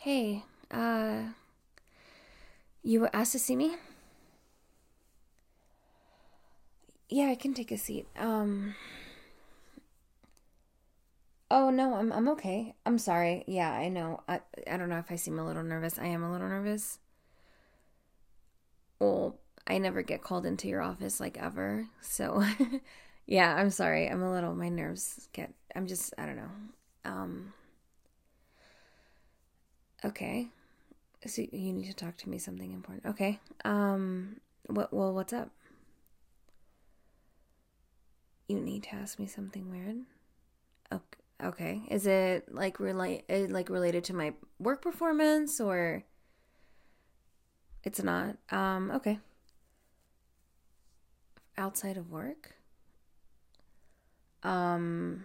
Hey, you were asked to see me? Yeah, I can take a seat. Oh no, I'm okay. I'm sorry. Yeah, I know. I don't know if I seem a little nervous. I am a little nervous. Well, I never get called into your office like ever. So, yeah, I'm sorry. My nerves get I don't know. Um, okay. So you need to talk to me something important. Okay. What's up? You need to ask me something weird. Okay. Okay. Is it like related to my work performance or it's not? Okay. Outside of work? Um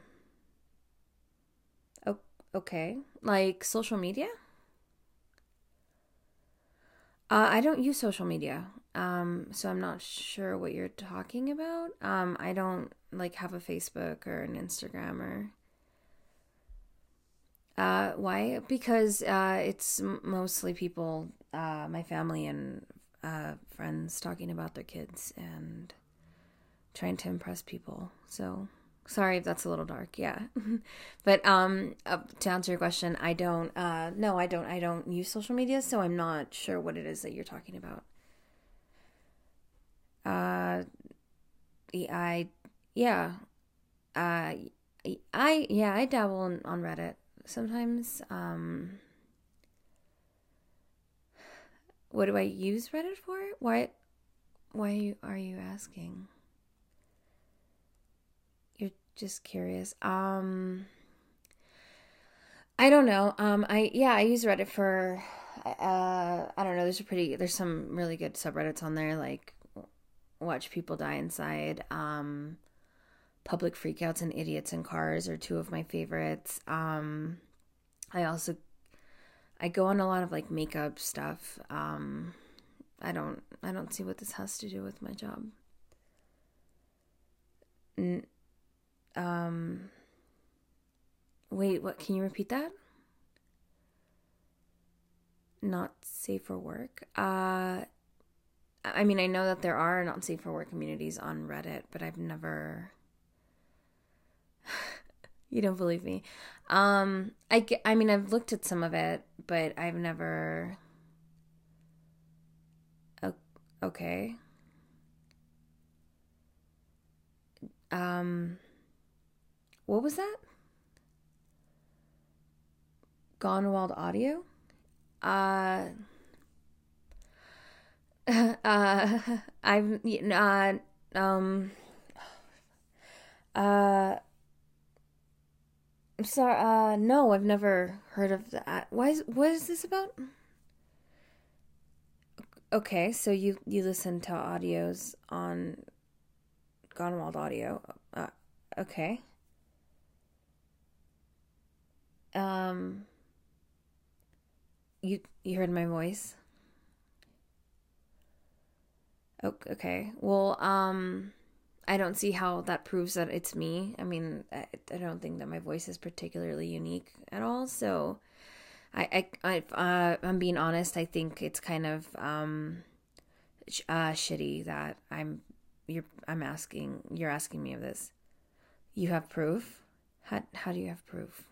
o- okay. Like social media? I don't use social media. So I'm not sure what you're talking about. I don't like have a Facebook or an Instagram or why? Because it's mostly people, my family and friends talking about their kids and trying to impress people. So sorry if that's a little dark. Yeah, but to answer your question, I don't. No, I don't. I don't use social media, so I'm not sure what it is that you're talking about. Uh, I yeah. Uh, I dabble on Reddit sometimes. What do I use Reddit for? Why are you asking? You're just curious. I don't know. I use Reddit for I don't know, there's some really good subreddits on there like watch people die inside. Public freakouts and idiots in cars are two of my favorites. I also I go on a lot of like makeup stuff. I don't see what this has to do with my job. N- um Wait, what? Can you repeat that? Not safe for work. I mean, I know that there are not safe for work communities on Reddit, but I've never. You don't believe me. I mean, I've looked at some of it, but I've never. Okay. Um, what was that? Gone Wild Audio? Uh, uh, I've, um, uh, I'm sorry. No, I've never heard of that. What is this about? Okay, so you listen to audios on Gone Wild Audio. Okay. Um, you heard my voice. Oh, okay. Well, I don't see how that proves that it's me. I mean, I don't think that my voice is particularly unique at all. So I'm being honest. I think it's kind of shitty that you're asking me of this. You have proof? How do you have proof?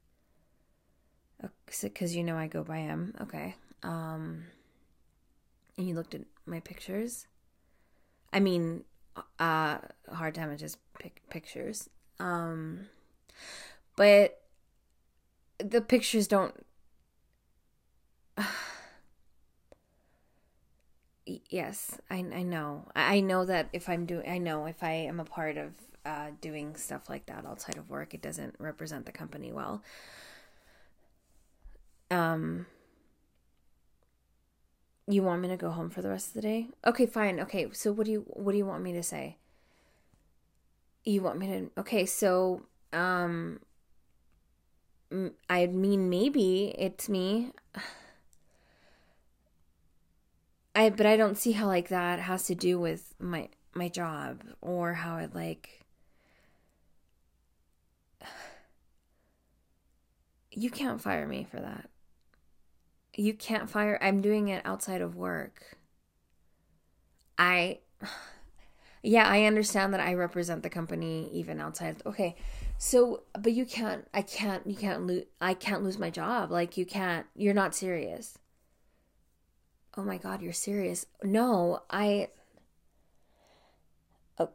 Because you know I go by M. Okay. And you looked at my pictures. I mean, uh, hard damages pictures. Um, but the pictures don't. Yes, I know. I know that if I'm doing, I know if I am a part of doing stuff like that outside of work, it doesn't represent the company well. Um, you want me to go home for the rest of the day? Okay, fine. Okay, so what do you want me to say? You want me to? Okay, so I mean maybe it's me. But I don't see how like that has to do with my job or how it like you can't fire me for that. You can't fire. I'm doing it outside of work. Yeah, I understand that I represent the company even outside. Okay. So, but you can't, I can't lose my job. Like, you're not serious. Oh my God, you're serious. No, oh,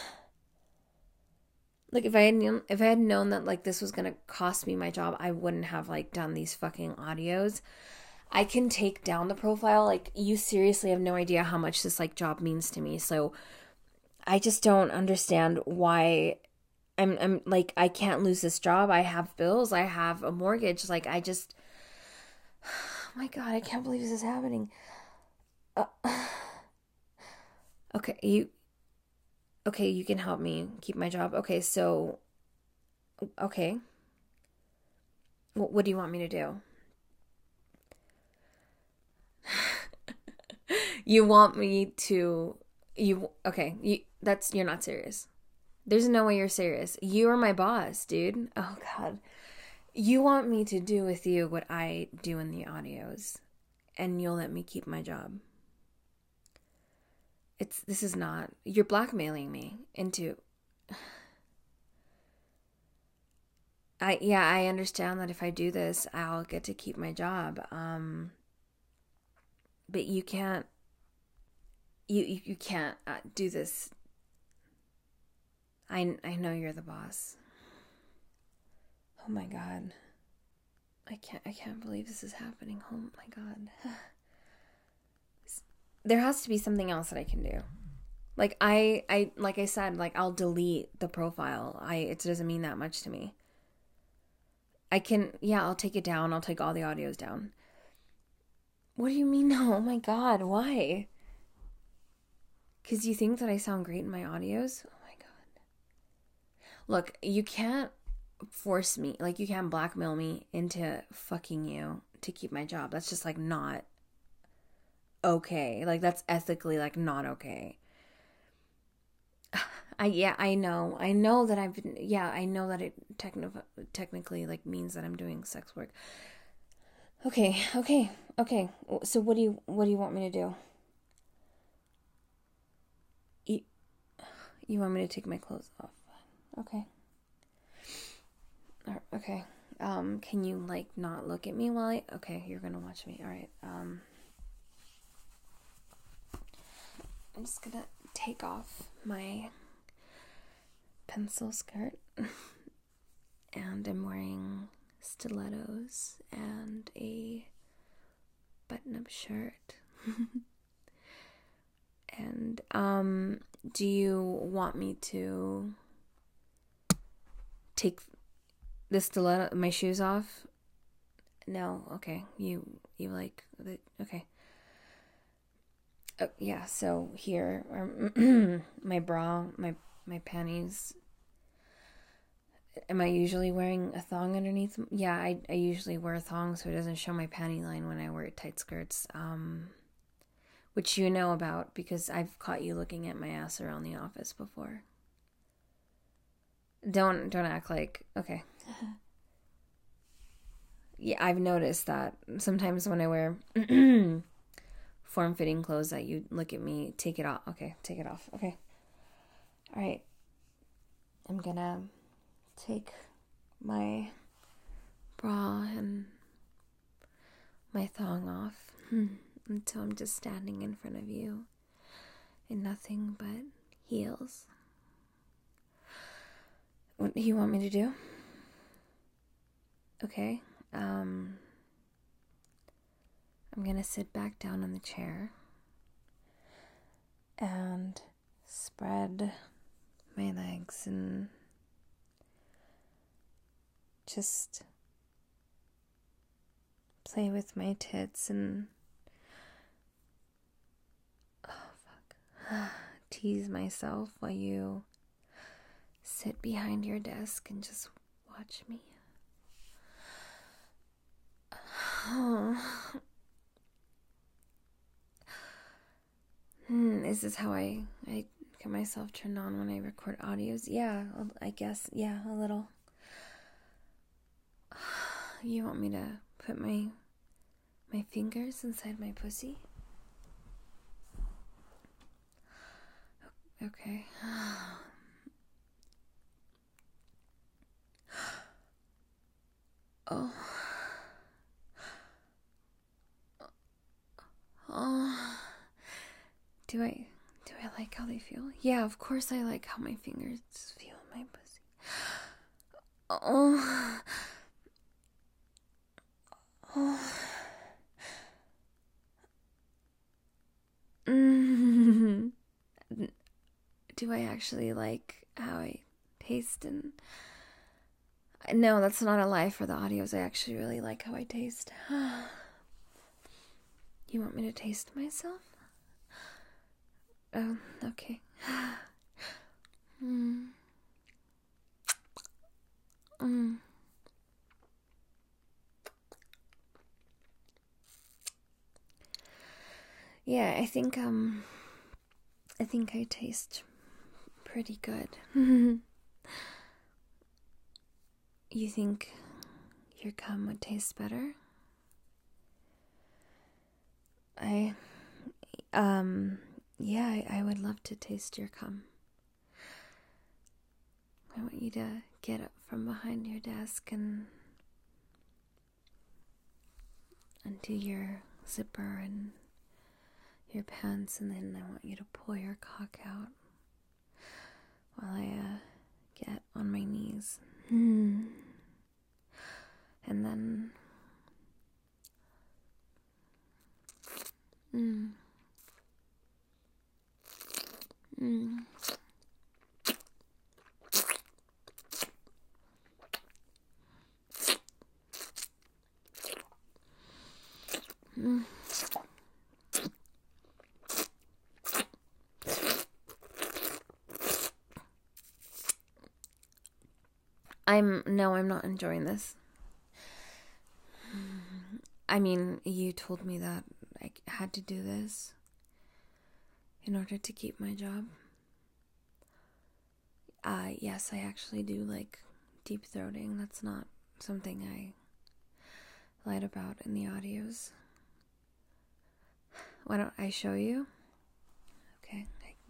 like if I had known that like this was going to cost me my job, I wouldn't have like done these fucking audios. I can take down the profile. Like, you seriously have no idea how much this like job means to me. So I just don't understand why I'm like, I can't lose this job. I have bills. I have a mortgage. Like, oh my God, I can't believe this is happening. Uh, okay, you can help me keep my job. Okay. What do you want me to do? You want me to, you're not serious. There's no way you're serious. You are my boss, dude. Oh God. You want me to do with you what I do in the audios, and you'll let me keep my job. This is not, you're blackmailing me into, I understand that if I do this, I'll get to keep my job. But you can't, you can't do this. I know you're the boss. Oh my God. I can't believe this is happening. Oh my God. There has to be something else that I can do. Like like I said, like I'll delete the profile. It doesn't mean that much to me. I'll take it down. I'll take all the audios down. What do you mean no? Oh my God, why? Because you think that I sound great in my audios? Oh my God. Look, you can't force me, like you can't blackmail me into fucking you to keep my job. That's just like not okay. Like that's ethically like not okay. I know that I know that it technically like means that I'm doing sex work. Okay. So what do you want me to do? You want me to take my clothes off? Okay. Okay. Can you like not look at me while okay, you're gonna watch me. All right. I'm just gonna take off my pencil skirt and I'm wearing stilettos and a button-up shirt. And do you want me to take the stiletto, my shoes off? No. Okay. You like the okay. Yeah, so here are my bra, my panties. Am I usually wearing a thong underneath? Yeah, I usually wear a thong so it doesn't show my panty line when I wear tight skirts. Which you know about because I've caught you looking at my ass around the office before. Don't act like okay. Yeah, I've noticed that sometimes when I wear form-fitting clothes that you look at me, take it off. Okay, take it off. Okay. All right. I'm gonna take my bra and my thong off until I'm just standing in front of you in nothing but heels. What do you want me to do? Okay. I'm gonna sit back down on the chair and spread my legs and just play with my tits and tease myself while you sit behind your desk and just watch me. Is this how I get myself turned on when I record audios? Yeah, I guess. Yeah, a little. You want me to put my my fingers inside my pussy? Okay. Oh. Oh. Do I like how they feel? Yeah, of course I like how my fingers feel in my pussy. Oh. Oh. Do I actually like how I taste? And no, that's not a lie for the audios. I actually really like how I taste. You want me to taste myself? Oh, okay. Mm. Mm. Yeah, I think I taste pretty good. You think your cum would taste better? Yeah, I would love to taste your cum. I want you to get up from behind your desk and undo your zipper and your pants, and then I want you to pull your cock out while I get on my knees. And then I'm not enjoying this. I mean, you told me that I had to do this in order to keep my job. Yes, I actually do like deep throating. That's not something I lied about in the audios. Why don't I show you? Okay.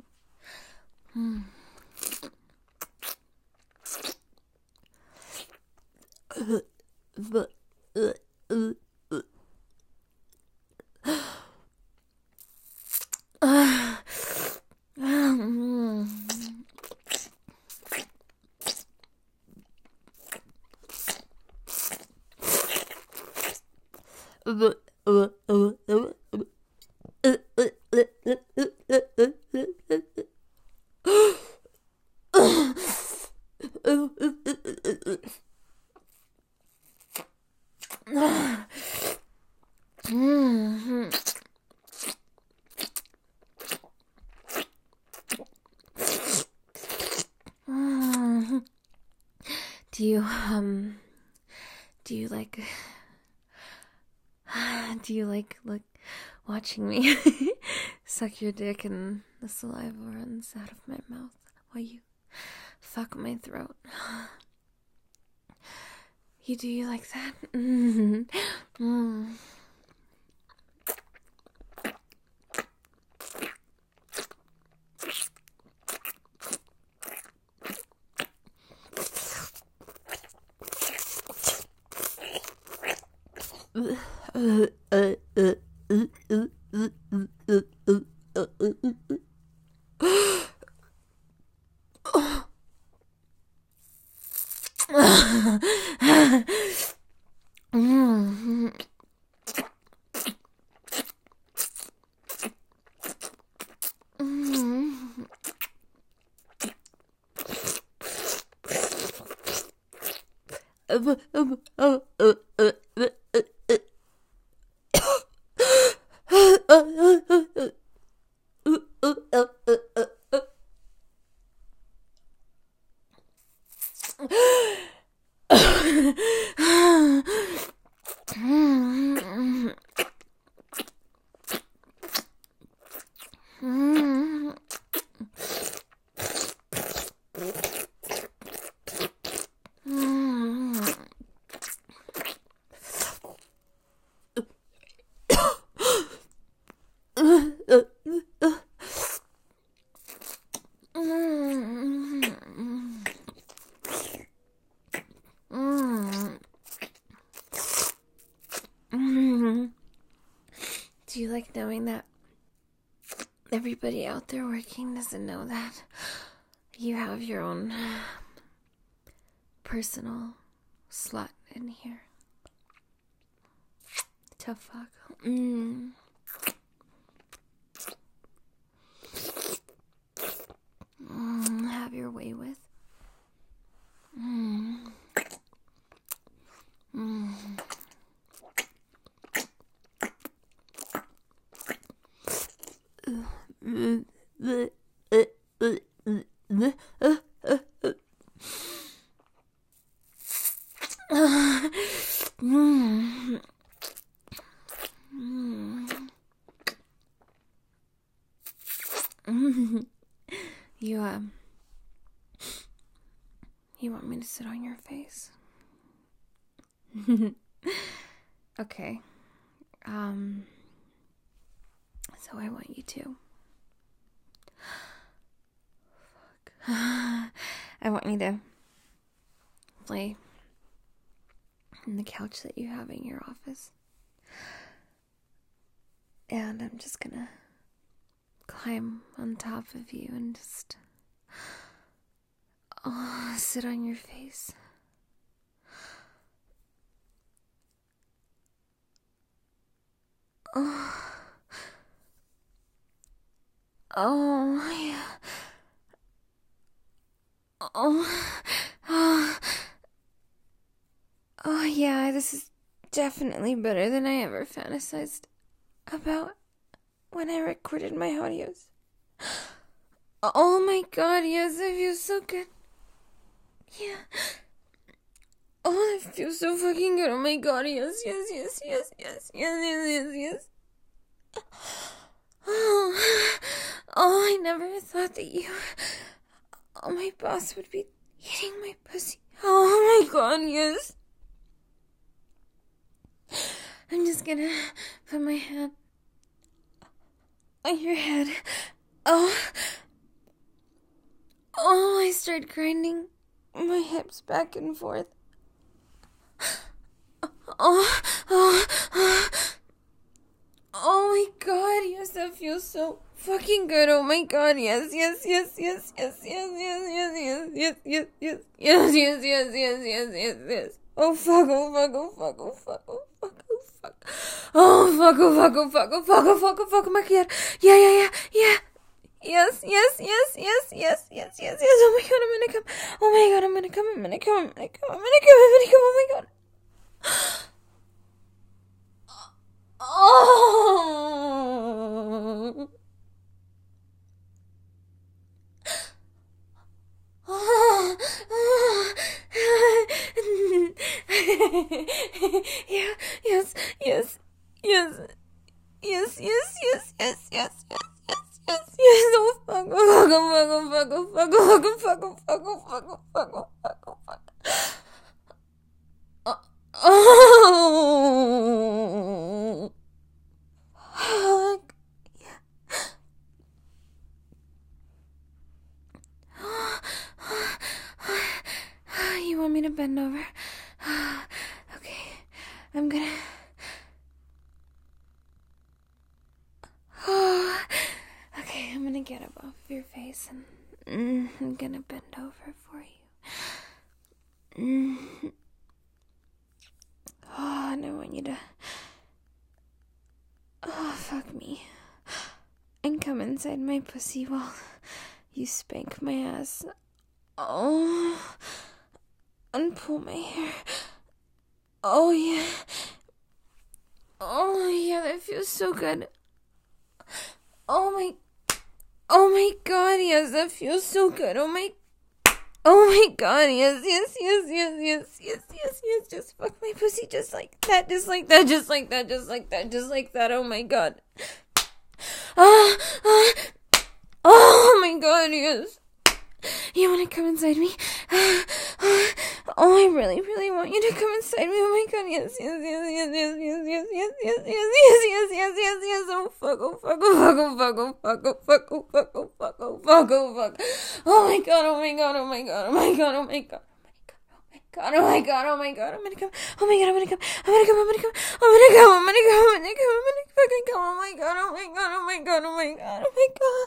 Do you like watching me suck your dick and the saliva runs out of my mouth while you fuck my throat? You like that? Do you like knowing that everybody out there working doesn't know that you have your own personal slut in here to fuck? Have your way with. You want me to sit on your face? Okay. So I want you to. Fuck. I want you to lay on the couch that you have in your office. And I'm just gonna climb on top of you and just sit on your face. Yeah. Yeah, this is definitely better than I ever fantasized about when I recorded my audios. Oh my god, yes, it feels so good. Yeah. Oh, it feels so fucking good. Oh my god, yes. I never thought that my boss would be eating my pussy. Oh my god, yes. I'm just gonna put my hand on your head. I start grinding my hips back and forth. Oh my god, yes, that feels so fucking good. Oh my god, yes. Oh fuck. Oh fuck, my god. Yeah. Yes. Oh my god, I'm gonna come. Oh my god, I'm gonna come. Oh my god. Yes. Oh fuck. Fuck. You want me to bend over? Okay. I'm gonna. Okay, I'm gonna get up off your face and I'm gonna bend over for you. And I want you to fuck me and come inside my pussy while you spank my ass. And pull my hair. Oh yeah, that feels so good. Oh my god, yes, that feels so good. Oh my god, yes. Just fuck my pussy just like that. Oh my god. Oh my god, yes. You wanna come inside me? I really want you to come inside me. Oh my god, yes. Oh fuck. Oh my god. god, oh my god, oh my god, I'm gonna come, oh my god, I'm gonna come, I'm gonna come, I'm gonna come, I'm gonna come, I'm gonna come, I'm gonna come, I'm gonna fucking come, oh my god, oh my god, oh my god, oh my god, oh my god.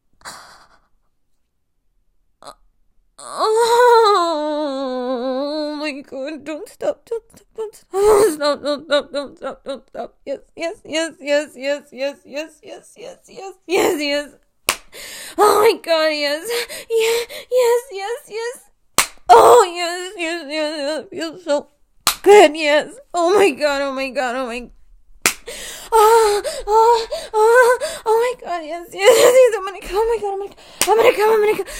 Oh my god, don't stop, don't stop, don't stop, don't stop, don't stop, don't stop, don't stop. Yes, yes, yes, yes, yes, yes, yes, yes, yes, yes, yes, yes. Oh my god, yes, yes, yes, yes, yes. Oh yes, yes, yes, yes, feels so good, yes. Oh my god, oh my god, oh my. Oh, oh, oh, oh my god, yes, yes, yes, yes. I'm gonna come, oh my god, I'm gonna come, I'm gonna come.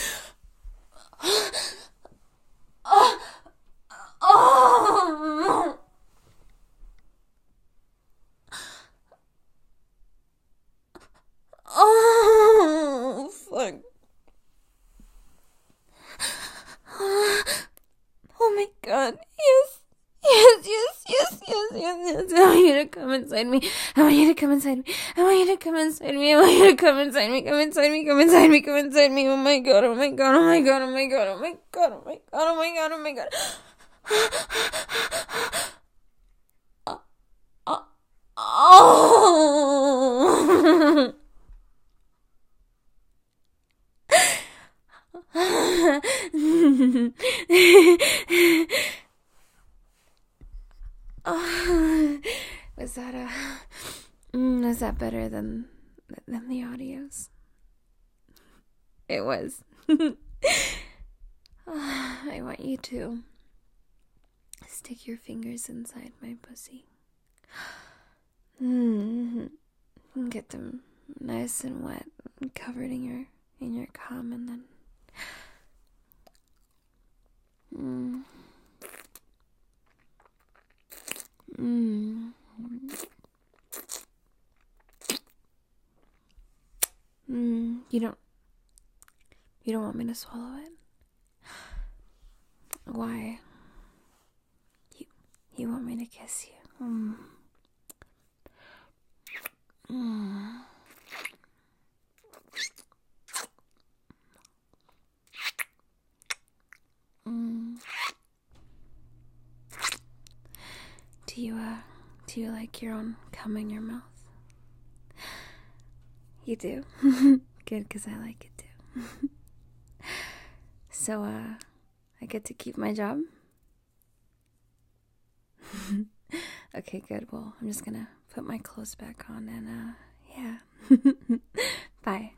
Oh, oh, oh, fuck. Oh my god, yes. Yes, yes, yes, yes, yes, yes. I want you to come inside me. I want you to come inside me. I want you to come inside me. I want you to come inside me. Come inside me. Come inside me. Come inside me. Oh my god. Oh my god. Oh my god. Oh my god. Oh my god. Oh my god. Oh my god. Oh my god. Oh. Oh, was that better than the audios? It was. I want you to stick your fingers inside my pussy. Get them nice and wet, covered in your cum, and then you don't want me to swallow it? Why? You want me to kiss you? Do you like your own cum in your mouth? You do? Good, because I like it too. So, I get to keep my job? Okay, good. Well, I'm just gonna put my clothes back on and, yeah. Bye.